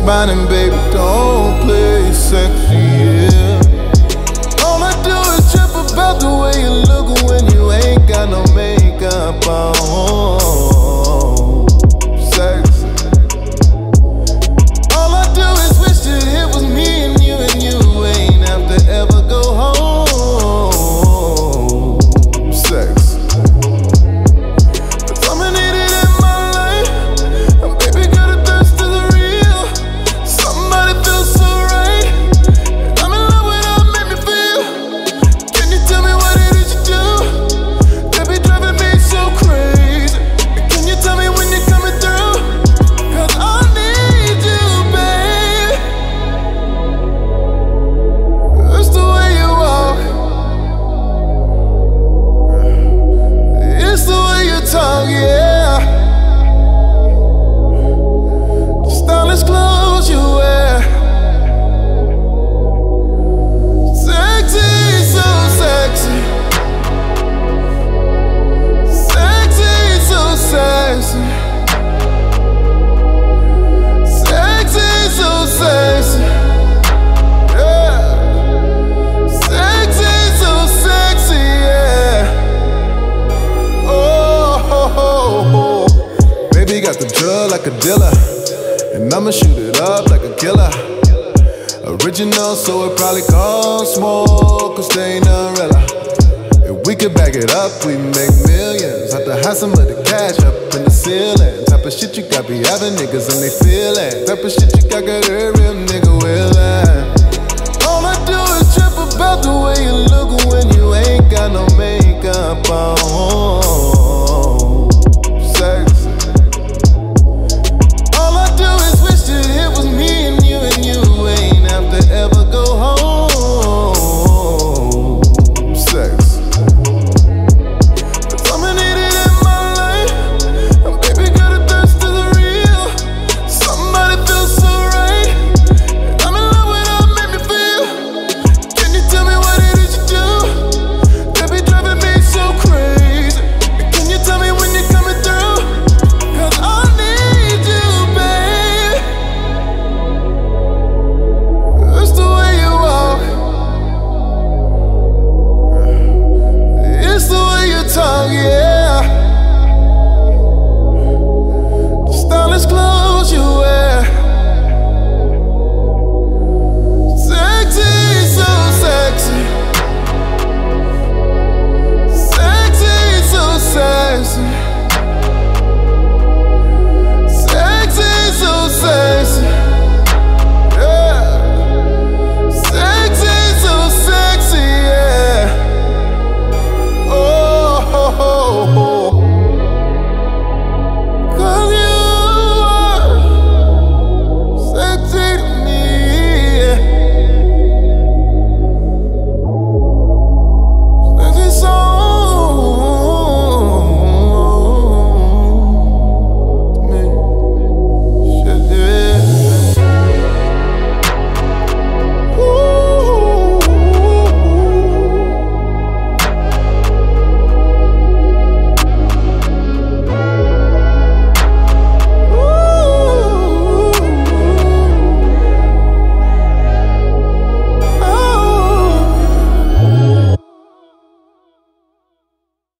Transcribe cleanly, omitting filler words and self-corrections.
smiling, baby, don't play sexy, yeah. All I do is trip about the way you look when you ain't got no makeup on. Sexy. All I do is wish that it was me and you ain't have to ever go home. Sexy. Cause I'm gonna need it in my life. And baby girl, the thirst is real. Somebody feels so right. And I'm in love with how it make me feel. Can you tell me what it is you do? That be driving me so crazy. And can you tell me when you're coming through? Cause I need you, babe. It's the way you walk. It's the way you talk, yeah. The stylish clothes you wear. Sexy, so sexy. Sexy, so sexy. Sexy, so sexy. Yeah. Sexy, so sexy, yeah. Oh, baby got the drug like a dealer, and I'ma shoot it up like a killer. Original, so it probably costs more, cause they ain't none realer. If we could back it up, we make millions. Have to have some of the cash up in the ceiling. Type of shit you got be having niggas and they feelin'. Type of shit you got every real nigga willin'. All I do is trip about the way you look when you ain't got no